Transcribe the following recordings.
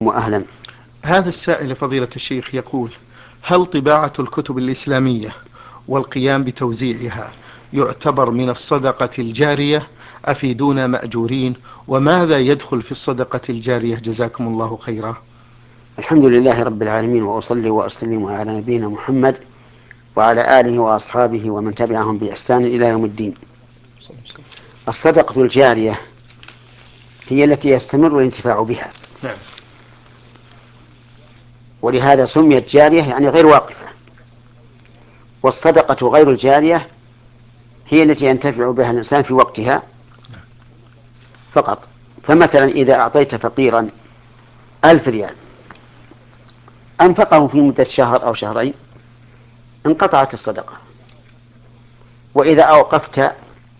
وأهلا. هذا السائل فضيلة الشيخ يقول: هل طباعة الكتب الإسلامية والقيام بتوزيعها يعتبر من الصدقة الجارية؟ أفيدونا مأجورين، وماذا يدخل في الصدقة الجارية؟ جزاكم الله خيرا. الحمد لله رب العالمين، وأصلي وأسلم على نبينا محمد وعلى آله وأصحابه ومن تبعهم بإحسان إلى يوم الدين. الصدقة الجارية هي التي يستمر الانتفاع بها، نعم. ولهذا سميت جارية يعني غير واقفة. والصدقة غير الجارية هي التي ينتفع بها الإنسان في وقتها فقط. فمثلا إذا أعطيت فقيرا 1000 ريال أنفقه في مدة شهر أو شهرين انقطعت الصدقة. وإذا أوقفت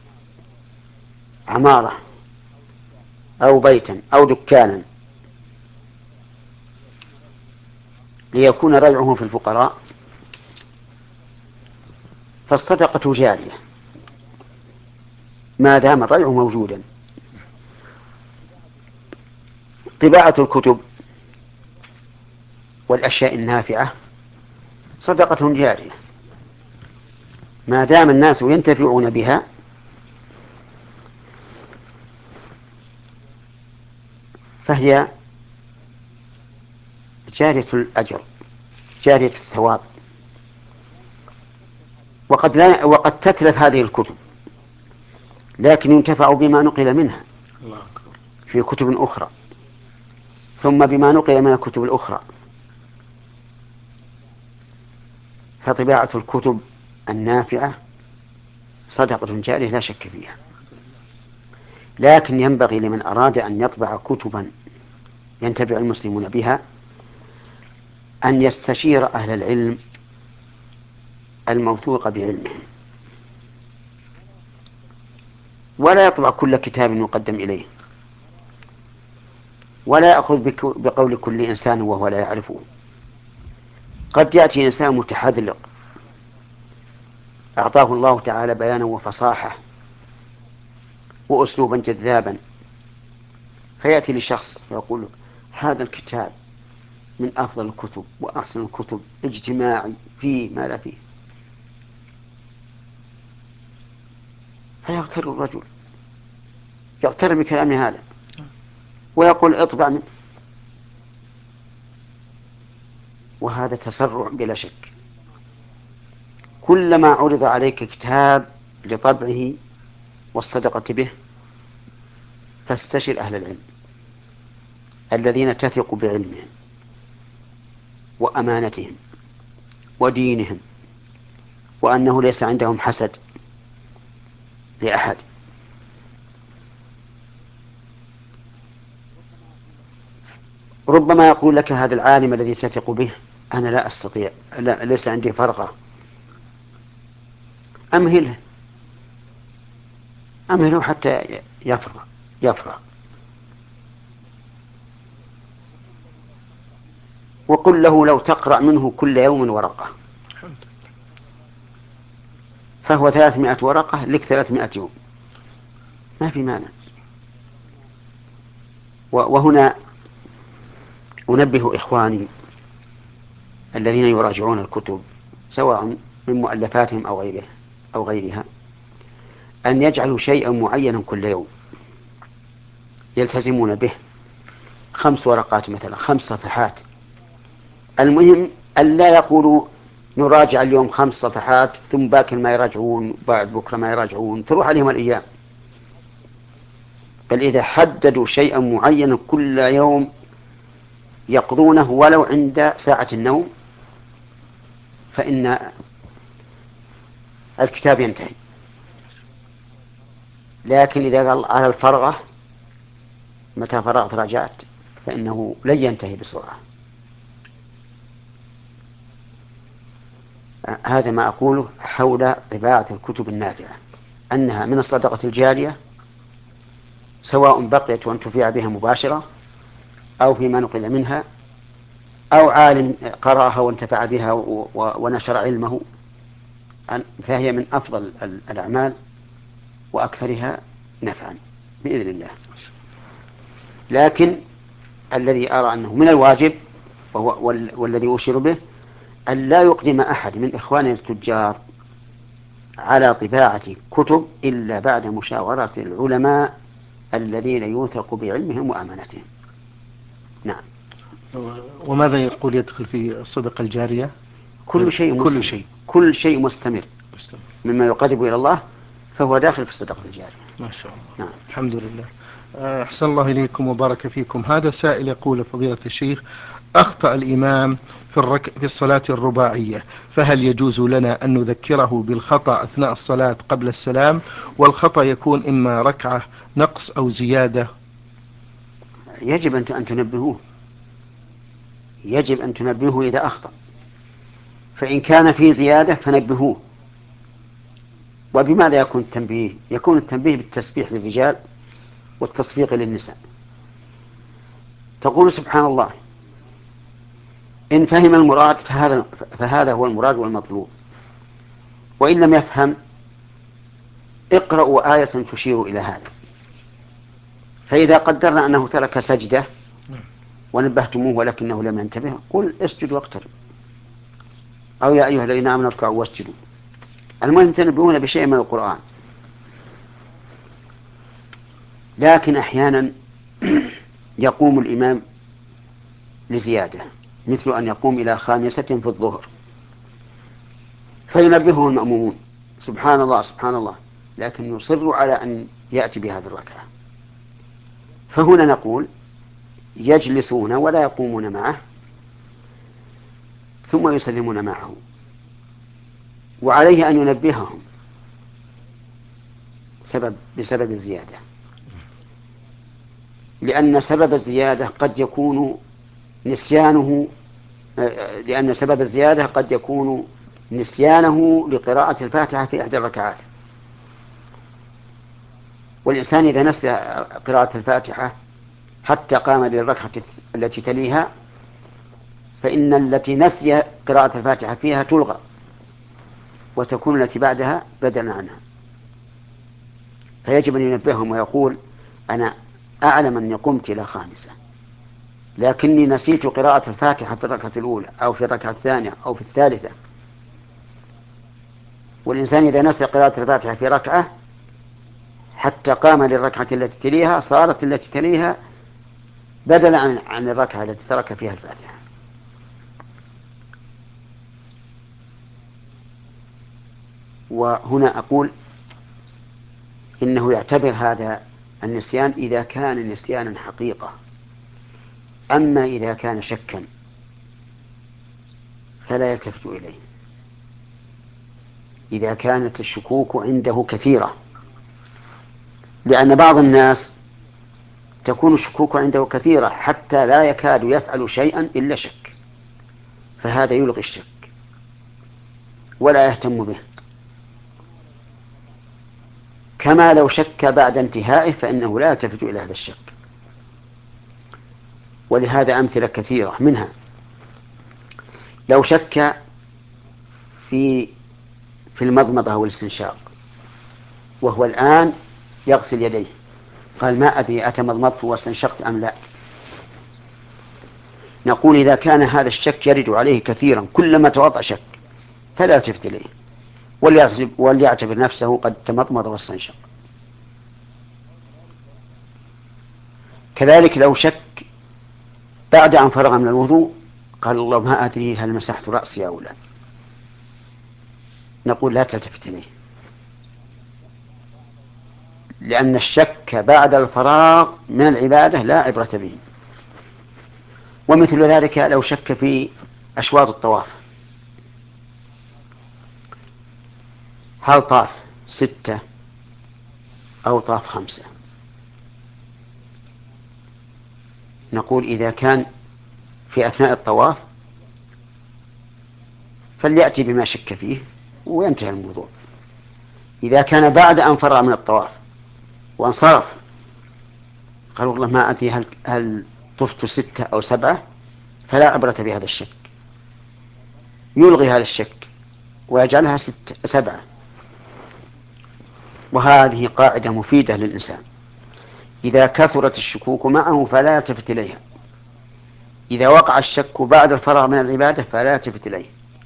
عمارة أو بيتا أو دكانا ليكون رجعه في الفقراء فالصدقة جارية ما دام الرجع موجودا. طباعة الكتب والأشياء النافعة صدقة جارية ما دام الناس ينتفعون بها فهي جارية الأجر، جارية الثواب. وقد تتلف هذه الكتب لكن ينتفع بما نقل منها الله أكبر. في كتب أخرى، ثم بما نقل من الكتب الأخرى. فطباعة الكتب النافعة صدقة جارية لا شك فيها، لكن ينبغي لمن أراد أن يطبع كتبا ينتفع المسلمون بها أن يستشير أهل العلم الموثوق بعلمهم، ولا يطبع كل كتاب يقدم إليه، ولا يأخذ بقول كل إنسان وهو لا يعرفه. قد يأتي إنسان متحذلق أعطاه الله تعالى بيانا وفصاحة وأسلوبا جذابا، فيأتي لشخص ويقول: هذا الكتاب من أفضل الكتب وأحسن الكتب، اجتماعي فيه ما لا فيه. فيغتر الرجل، يغتر بكلام هذا ويقول: اطبع منه. وهذا تسرع بلا شك. كلما عرض عليك كتاب لطبعه والصدقة به فاستشر أهل العلم الذين تثق بعلمهم وأمانتهم ودينهم، وأنه ليس عندهم حسد لأحد. ربما يقول لك هذا العالم الذي تثق به: أنا لا أستطيع، لا ليس عندي فرغة. أمهله، أمهله حتى يفرغ. وقل له: لو تقرأ منه كل يوم ورقة فهو 300 ورقة لك 300 يوم، ما في مانع. وهنا أنبه إخواني الذين يراجعون الكتب سواء من مؤلفاتهم أو غيرها أن يجعلوا شيئا معينا كل يوم يلتزمون به، 5 ورقات مثلا، 5 صفحات. المهم أن لا يقولوا نراجع اليوم 5 صفحات ثم باكر ما يراجعون، بعد بكرة ما يراجعون، تروح عليهم الأيام. بل إذا حددوا شيئا معينا كل يوم يقضونه ولو عند ساعة النوم فإن الكتاب ينتهي. لكن إذا قال على الفرغة متى فرغت راجعت فإنه لن ينتهي بسرعة. هذا ما أقوله حول طباعة الكتب النافعة، أنها من الصدقة الجارية سواء بقيت وانتفع بها مباشرة أو فيما نقل منها، أو عالم قرأها وانتفع بها ونشر علمه، فهي من أفضل الأعمال وأكثرها نفعا بإذن الله. لكن الذي أرى أنه من الواجب والذي أشير به أن لا يقدم أحد من إخواننا التجار على طباعة كتب إلا بعد مشاورة العلماء الذين يوثق بعلمهم وأمانتهم. نعم. وماذا يقول يدخل في الصدقة الجارية؟ كل شيء مستمر. كل شيء مستمر مما يقرب إلى الله فهو داخل في الصدقة الجارية. ما شاء الله. نعم. الحمد لله. أحسن الله إليكم وبارك فيكم. هذا سائل يقول فضيلة الشيخ: أخطأ الإمام في الصلاة الرباعية، فهل يجوز لنا أن نذكره بالخطأ أثناء الصلاة قبل السلام؟ والخطأ يكون إما ركعة نقص أو زيادة. يجب أن تنبهوه، يجب أن تنبهوه إذا أخطأ، فإن كان في زيادة فنبهوه. وبماذا يكون التنبيه؟ يكون التنبيه بالتسبيح للرجال والتصفيق للنساء. تقول سبحان الله، إن فهم المراد فهذا هو المراد والمطلوب، وإن لم يفهم اقرأوا آية تشير إلى هذا. فإذا قدرنا أنه ترك سجدة ونبهتموه ولكنه لم ينتبه، قل اسجد واقترب، أو يا أيها الذين آمنوا اركعوا واسجدوا. المهم تنبهون بشيء من القرآن. لكن أحيانا يقوم الإمام لزيادة، مثل أن يقوم إلى 5 في الظهر فينبهه المأمومون سبحان الله سبحان الله، لكن يصر على أن يأتي بهذه الركعة. فهنا نقول يجلسون ولا يقومون معه ثم يسلمون معه، وعليه أن ينبههم بسبب الزيادة، لأن سبب الزيادة قد يكون نسيانه، لقراءة الفاتحة في إحدى الركعات. والإنسان إذا نسي قراءة الفاتحة حتى قام للركعة التي تليها فإن التي نسي قراءة الفاتحة فيها تلغى وتكون التي بعدها بدلا عنها. فيجب أن ينبههم ويقول أنا أعلم أني قمت إلى 5 لكني نسيت قراءة الفاتحة في الركعة الأولى أو في الركعة الثانية أو في الثالثة. والإنسان إذا نسي قراءة الفاتحة في ركعة حتى قام للركعة التي تليها صارت التي تليها بدلا عن الركعة التي ترك فيها الفاتحة. وهنا أقول إنه يعتبر هذا النسيان إذا كان نسيانا حقيقة، أما إذا كان شكا فلا يلتفت إليه. إذا كانت الشكوك عنده كثيرة، لأن بعض الناس تكون الشكوك عنده كثيرة حتى لا يكاد يفعل شيئا إلا شك، فهذا يلغي الشك ولا يهتم به، كما لو شك بعد انتهائه فإنه لا يلتفت إلى هذا الشك. ولهذا أمثلة كثيرة، منها لو شك في المضمضة والاستنشاق وهو الآن يغسل يديه، قال ما أدري أتمضمضت واستنشقت أم لا، نقول إذا كان هذا الشك يرد عليه كثيرا كلما توضأ شك فلا يلتفت إليه وليعتبر نفسه قد تمضمض واستنشق. كذلك لو شك بعد أن فرغ من الوضوء قال الله ما أدري هل مسحت رأسي أو لا، نقول لا تلتفت إليه، لأن الشك بعد الفراغ من العبادة لا عبرة به. ومثل ذلك لو شك في أشواط الطواف، هل طاف 6 أو طاف 5، نقول إذا كان في أثناء الطواف فليأتي بما شك فيه وينتهي الموضوع. إذا كان بعد أن فرغ من الطواف وانصرف قال والله ما أدري هل طفت 6 أو 7، فلا عبرة بهذا الشك، يلغي هذا الشك ويجعلها 7. وهذه قاعدة مفيدة للإنسان، إذا كثرت الشكوك معه فلا يلتفت إليها إذا وقع الشك بعد الفراغ من العبادة فلا يلتفت إليه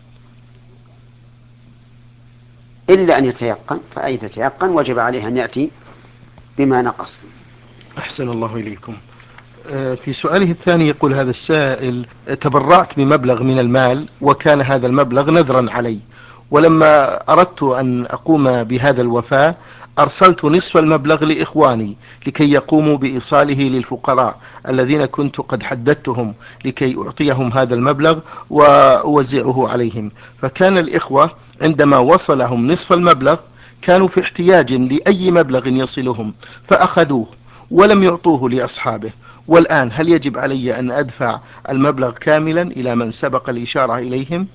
إلا أن يتيقن، فأي تتيقن وجب عليه أن يأتي بما نقص. أحسن الله إليكم. في سؤاله الثاني يقول هذا السائل: تبرعت بمبلغ من المال وكان هذا المبلغ نذرا علي، ولما أردت أن أقوم بهذا الوفاء أرسلت نصف المبلغ لإخواني لكي يقوموا بإيصاله للفقراء الذين كنت قد حددتهم لكي أعطيهم هذا المبلغ وأوزعه عليهم، فكان الإخوة عندما وصلهم نصف المبلغ كانوا في احتياج لأي مبلغ يصلهم فأخذوه ولم يعطوه لأصحابه. والآن هل يجب علي أن أدفع المبلغ كاملا إلى من سبق الإشارة إليهم؟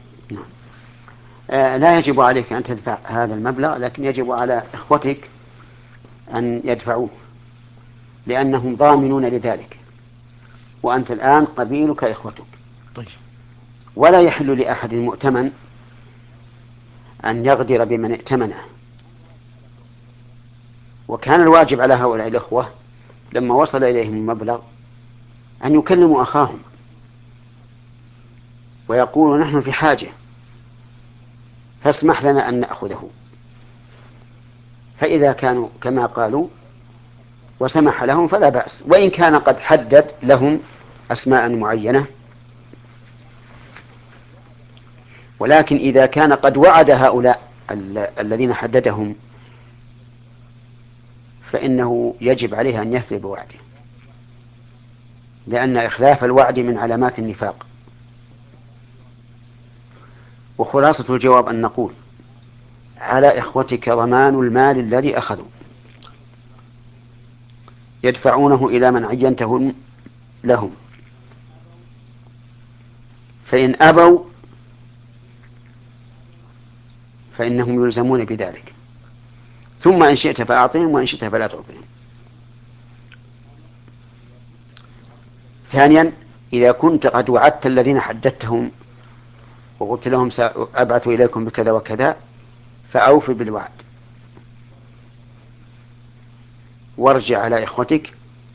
لا يجب عليك أن تدفع هذا المبلغ، لكن يجب على إخوتك أن يدفعوه لأنهم ضامنون لذلك، وأنت الآن قبيلك إخوتك. طيب. ولا يحل لأحد مؤتمن أن يغدر بمن ائتمنه، وكان الواجب على هؤلاء الإخوة لما وصل إليهم المبلغ أن يكلموا أخاهم ويقولوا نحن في حاجة فاسمح لنا أن نأخذه، فإذا كانوا كما قالوا وسمح لهم فلا بأس، وإن كان قد حدد لهم أسماء معينة. ولكن إذا كان قد وعد هؤلاء الذين حددهم فإنه يجب عليه أن يفي بوعده، لأن إخلاف الوعد من علامات النفاق. وخلاصة الجواب أن نقول على إخوتك ضمان المال الذي أخذوا، يدفعونه إلى من عينته لهم، فإن أبوا فإنهم يلزمون بذلك، ثم إن شئت فأعطهم وإن شئت فلا تعطهم. ثانيا، إذا كنت قد وعدت الذين حددتهم وقلت لهم سأبعث إليكم بكذا وكذا فأوف بالوعد وارجع على إخوتك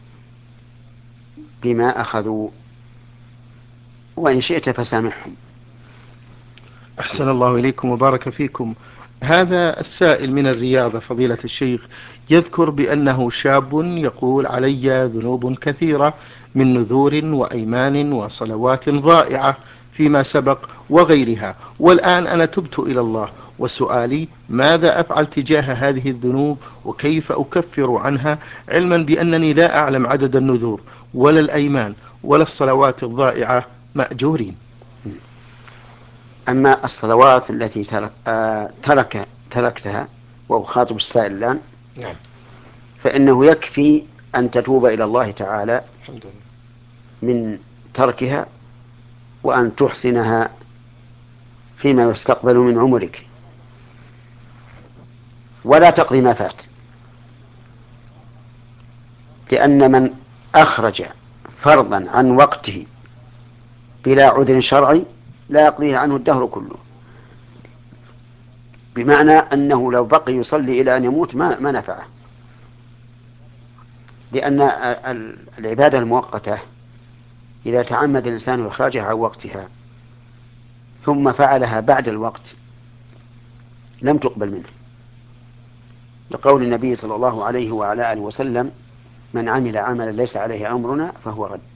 بما أخذوا، وإن شئت فسامحهم. أحسن الله إليكم وبارك فيكم. هذا السائل من الرياض فضيلة الشيخ يذكر بأنه شاب يقول: علي ذنوب كثيرة من نذور وأيمان وصلوات ضائعة فيما سبق وغيرها، والآن أنا تبت إلى الله، وسؤالي: ماذا أفعل تجاه هذه الذنوب وكيف أكفر عنها، علما بأنني لا أعلم عدد النذور ولا الأيمان ولا الصلوات الضائعة مأجورين؟ أما الصلوات التي تركتها وأخاطب السائل الآن، نعم، فإنه يكفي أن تتوب إلى الله تعالى الحمد لله من تركها وأن تحسنها فيما يستقبل من عمرك، ولا تقضي ما فات، لأن من أخرج فرضا عن وقته بلا عذر شرعي لا يقضيه عنه الدهر كله، بمعنى أنه لو بقي يصلي إلى أن يموت ما نفعه، لأن العبادة المؤقتة إذا تعمد الإنسان إخراجها عن وقتها ثم فعلها بعد الوقت لم تقبل منه، لقول النبي صلى الله عليه وعلى آله وسلم: من عمل عملا ليس عليه أمرنا فهو رد،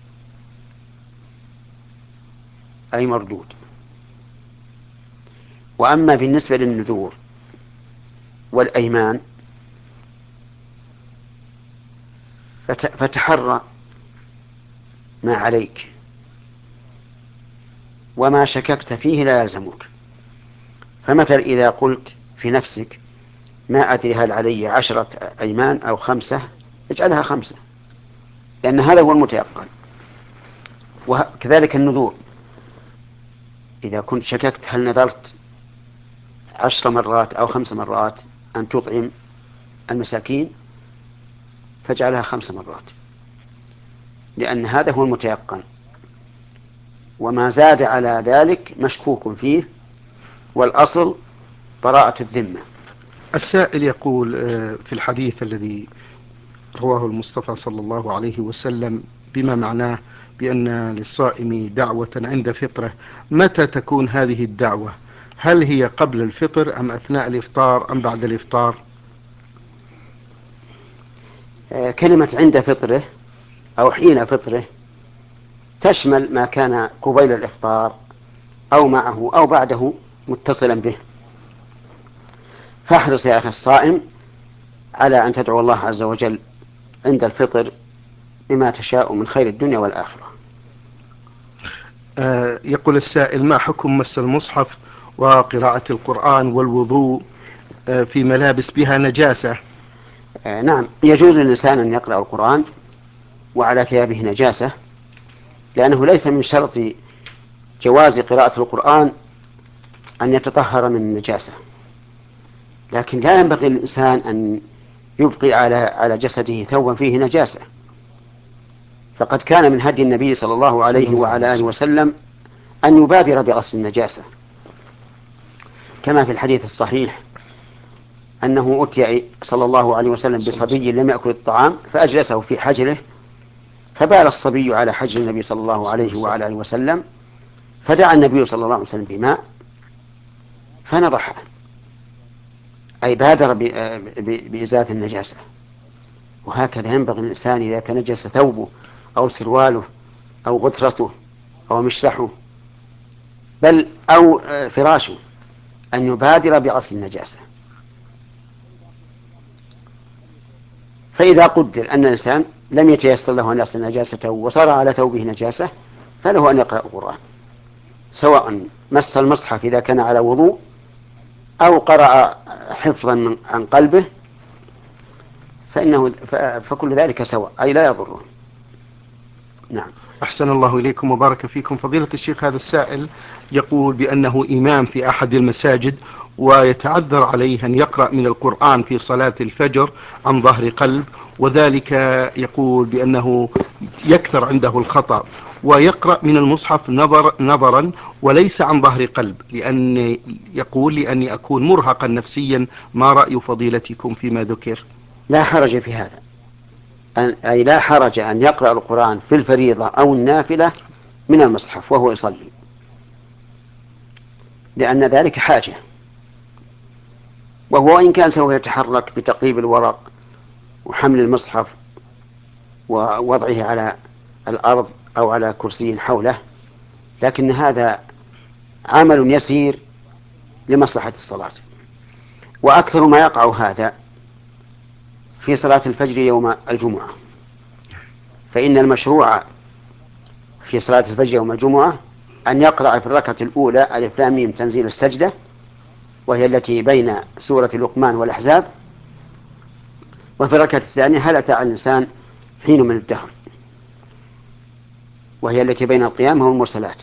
أي مردود. وأما بالنسبة للنذور والأيمان فتحرى ما عليك، وما شككت فيه لا يلزمك. فمثلا إذا قلت في نفسك ما أدري هل علي 10 أيمان أو 5، اجعلها 5، لأن هذا هو المتيقن. وكذلك النذور، إذا كنت شككت هل نذرت 10 مرات أو 5 مرات أن تطعم المساكين فاجعلها 5 مرات، لأن هذا هو المتيقن، وما زاد على ذلك مشكوك فيه، والأصل براءة الذمة. السائل يقول: في الحديث الذي رواه المصطفى صلى الله عليه وسلم بما معناه: بأن للصائم دعوة عند فطره، متى تكون هذه الدعوة؟ هل هي قبل الفطر أم أثناء الإفطار أم بعد الإفطار؟ كلمة عند فطره أو حين فطره تشمل ما كان قبيل الإفطار أو معه أو بعده متصلا به. فاحرص يا أخي الصائم على أن تدعو الله عز وجل عند الفطر بما تشاء من خير الدنيا والآخرة. يقول السائل: ما حكم مس المصحف وقراءة القرآن والوضوء في ملابس بها نجاسة؟ نعم، يجوز للإنسان أن يقرأ القرآن وعلى ثيابه نجاسة، لأنه ليس من شرط جواز قراءة القرآن أن يتطهر من النجاسة، لكن لا ينبغي للإنسان أن يبقي على جسده ثوبا فيه نجاسة، فقد كان من هدي النبي صلى الله عليه وعلى آله وسلم أن يبادر بغسل النجاسة، كما في الحديث الصحيح أنه أتي صلى الله عليه وسلم بصبي لم يأكل الطعام فأجلسه في حجره، فبال الصبي على حجر النبي صلى الله عليه وعلى آله وسلم، فدعا النبي صلى الله عليه وسلم بماء فنضحه، أي بادر بإزالة النجاسة. وهكذا ينبغي الإنسان إذا تنجس ثوبه أو سرواله أو غترته أو مشلحه بل أو فراشه أن يبادر بغسل النجاسة. فإذا قدر أن الإنسان لم يتيسر له أن يغسل نجاسته وصار على ثوبه نجاسة فله أن يقرأ القرآن، سواء مس المصحف إذا كان على وضوء أو قرأ حفظا عن قلبه فكل ذلك سواء، أي لا يضره. نعم. أحسن الله إليكم وبارك فيكم. فضيلة الشيخ، هذا السائل يقول بأنه إمام في أحد المساجد ويتعذر عليه أن يقرأ من القرآن في صلاة الفجر عن ظهر قلب، وذلك يقول بأنه يكثر عنده الخطأ، ويقرأ من المصحف نظرا وليس عن ظهر قلب، لأني أكون مرهقا نفسيا. ما رأي فضيلتكم فيما ذكر؟ لا حرج في هذا، أي لا حرج أن يقرأ القرآن في الفريضة أو النافلة من المصحف وهو يصلي، لأن ذلك حاجة، وهو إن كان سوف يتحرك بتقليب الورق وحمل المصحف ووضعه على الأرض أو على كرسي حوله، لكن هذا عمل يسير لمصلحة الصلاة. وأكثر ما يقع هذا في صلاة الفجر يوم الجمعة، فإن المشروع في صلاة الفجر يوم الجمعة أن يقرأ في الركعة الأولى ألف لام ميم تنزيل السجدة، وهي التي بين سورة لقمان والأحزاب، وفي الركعة الثانية هل أتى على الإنسان حين من الدهر، وهي التي بين القيامة والمرسلات.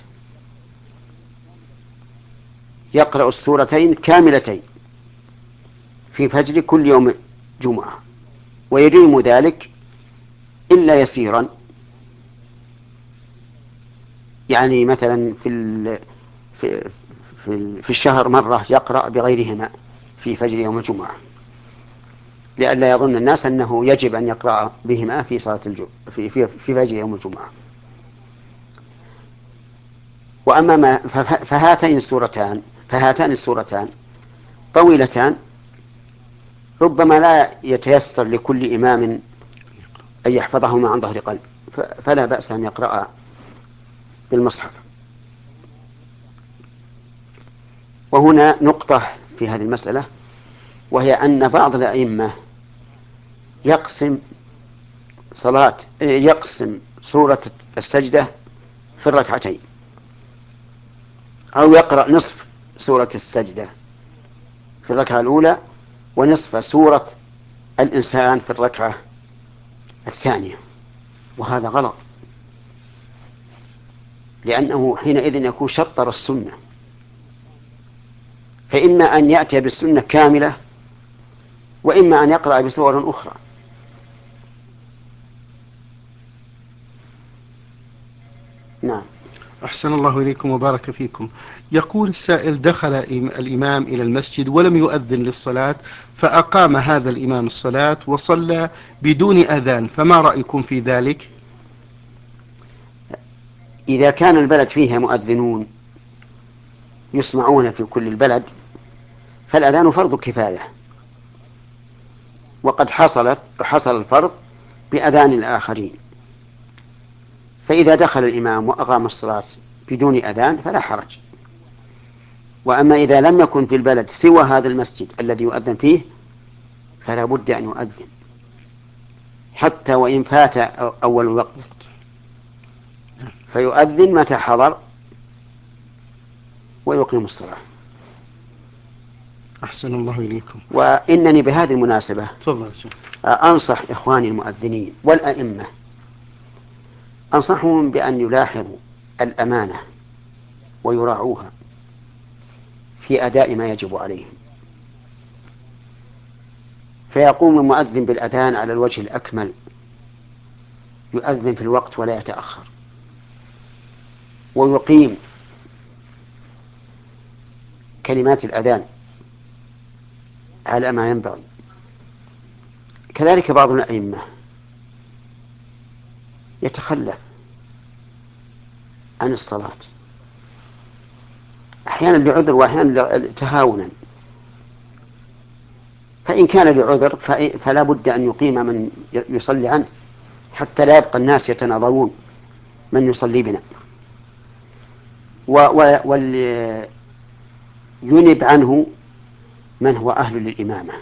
يقرأ السورتين كاملتين في فجر كل يوم جمعة، ويديم ذلك إلا يسيرا، يعني مثلا في الشهر مرة يقرأ بغيرهما في فجر يوم الجمعة، لئلا يظن الناس أنه يجب أن يقرأ بهما في صلاة في فجر يوم الجمعة. وأما فهاتان السورتان طويلتان، ربما لا يتيسر لكل إمام أن يحفظهما عن ظهر قلب، فلا بأس أن يقرأ بالمصحف. وهنا نقطة في هذه المسألة، وهي أن بعض الأئمة يقسم سورة السجدة في الركعتين، أو يقرأ نصف سورة السجدة في الركعة الأولى ونصف سورة الإنسان في الركعة الثانية، وهذا غلط، لأنه حينئذ يكون شطر السنة، فإما أن يأتي بالسنة كاملة وإما أن يقرأ بسور أخرى. نعم. أحسن الله إليكم وبارك فيكم. يقول السائل: دخل الإمام إلى المسجد ولم يؤذن للصلاة، فأقام هذا الإمام الصلاة وصلى بدون أذان، فما رأيكم في ذلك؟ إذا كان البلد فيها مؤذنون يسمعون في كل البلد فالأذان فرض كفاية، وقد حصل الفرض بأذان الآخرين، فإذا دخل الإمام وأقام الصلاة بدون أذان فلا حرج. وأما إذا لم يكن في البلد سوى هذا المسجد الذي يؤذن فيه فلا بد أن يؤذن حتى وإن فات أول الوقت، فيؤذن متى حضر ويقيم الصلاة. أحسن الله إليكم. وإنني بهذه المناسبة تفضل. أنصح إخواني المؤذنين والأئمة، أنصحهم بأن يلاحظوا الأمانة ويراعوها في أداء ما يجب عليهم، فيقوم المؤذن بالأذان على الوجه الأكمل، يؤذن في الوقت ولا يتأخر، ويقيم كلمات الأذان على ما ينبغي. كذلك بعض الأئمة يتخلف عن الصلاة أحيانا لعذر وأحيانا تهاونا، فإن كان لعذر فلا بد أن يقيم من يصلي عنه حتى لا يبقى الناس يتناظرون من يصلي بنا، وينب عنه من هو أهل للإمامة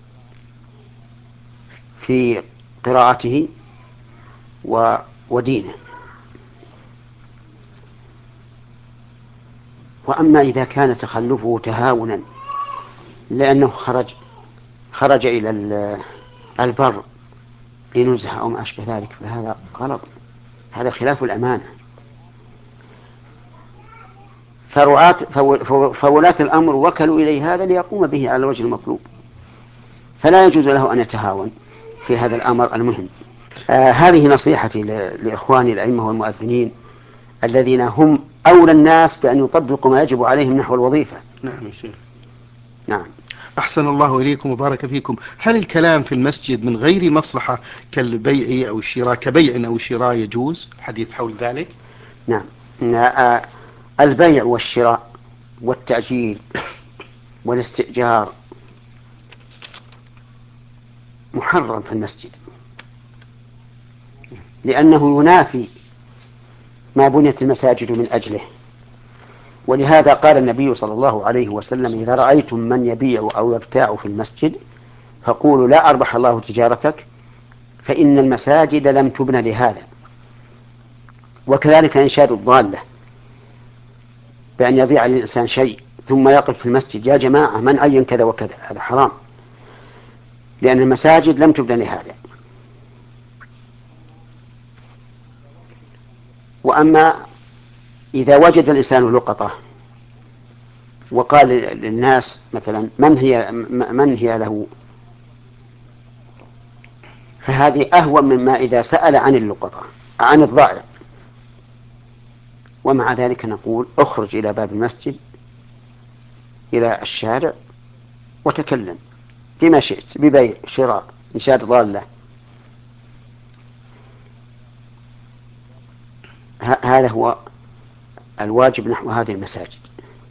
في قراءته ودينه. وأما إذا كان تخلفه تهاونا لأنه خرج إلى البر لنزهة أو ما أشبه ذلك فهذا غلط، هذا خلاف الأمانة. فولاة الأمر وكلوا إليه هذا ليقوم به على الوجه المطلوب، فلا يجوز له أن يتهاون في هذا الأمر المهم. هذه نصيحتي لإخواني الأئمة والمؤذنين الذين هم أولى الناس بأن يطبقوا ما يجب عليهم نحو الوظيفة. نعم يا شيخ. نعم. أحسن الله إليكم وبارك فيكم. هل الكلام في المسجد من غير مصلحة كالبيع أو الشراء، كبيع أو شراء، يجوز الحديث حول ذلك؟ نعم. البيع والشراء والتأجير والاستئجار محرم في المسجد، لأنه ينافي ما بنيت المساجد من أجله. ولهذا قال النبي صلى الله عليه وسلم: إذا رأيتم من يبيع أو يبتاع في المسجد فقولوا لا أربح الله تجارتك فإن المساجد لم تبن لهذا. وكذلك إنشاد الضالة بأن يبيع للإنسان شيء ثم يقف في المسجد: يا جماعة من أين كذا وكذا، هذا حرام، لأن المساجد لم تبن لهذا. وأما إذا وجد الإنسان لقطة وقال للناس مثلا من هي له، فهذه أهون مما إذا سأل عن اللقطة عن الضائع. ومع ذلك نقول: اخرج إلى باب المسجد إلى الشارع وتكلم بما شئت، ببيع، شراء، إنشاد ضالة. هذا هو الواجب نحو هذه المساجد.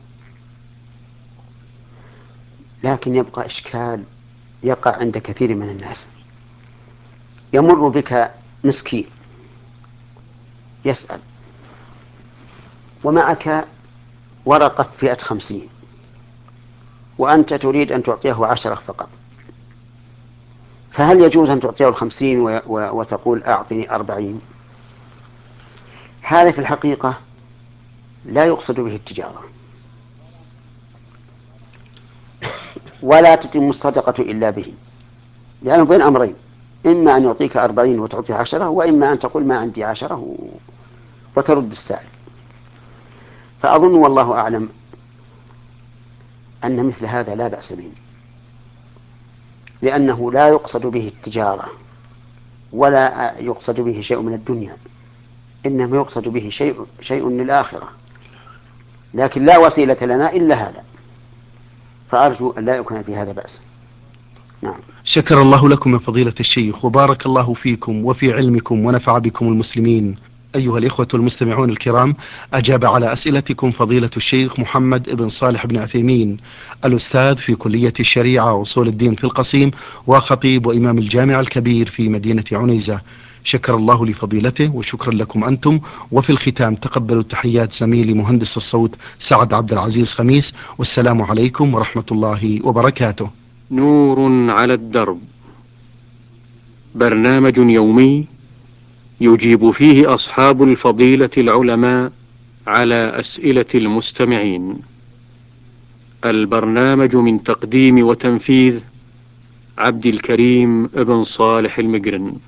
لكن يبقى إشكال يقع عند كثير من الناس. يمر بك مسكين يسأل ومعك ورقة فئة 50، وأنت تريد أن تعطيه 10 فقط، فهل يجوز أن تعطيه 50 وتقول أعطني 40؟ هذا في الحقيقة لا يقصد به التجارة، ولا تتم الصدقة إلا به، لأنه بين أمرين: إما أن يعطيك 40 وتعطي 10، وإما أن تقول ما عندي 10 وترد السائل. فأظن والله أعلم أن مثل هذا لا بأس به، لأنه لا يقصد به التجارة ولا يقصد به شيء من الدنيا، إنما يقصد به شيء للآخرة، لكن لا وسيلة لنا إلا هذا، فأرجو أن لا يكون في هذا بأس. نعم. شكر الله لكم يا فضيلة الشيخ، وبارك الله فيكم وفي علمكم ونفع بكم المسلمين. أيها الإخوة المستمعون الكرام، أجاب على أسئلتكم فضيلة الشيخ محمد بن صالح بن عثيمين، الأستاذ في كلية الشريعة وأصول الدين في القصيم، وخطيب وإمام الجامع الكبير في مدينة عنيزة. شكر الله لفضيلته وشكرا لكم أنتم. وفي الختام تقبلوا تحيات زميلي مهندس الصوت سعد عبد العزيز خميس، والسلام عليكم ورحمة الله وبركاته. نور على الدرب، برنامج يومي يجيب فيه أصحاب الفضيلة العلماء على أسئلة المستمعين. البرنامج من تقديم وتنفيذ عبد الكريم بن صالح المقرن.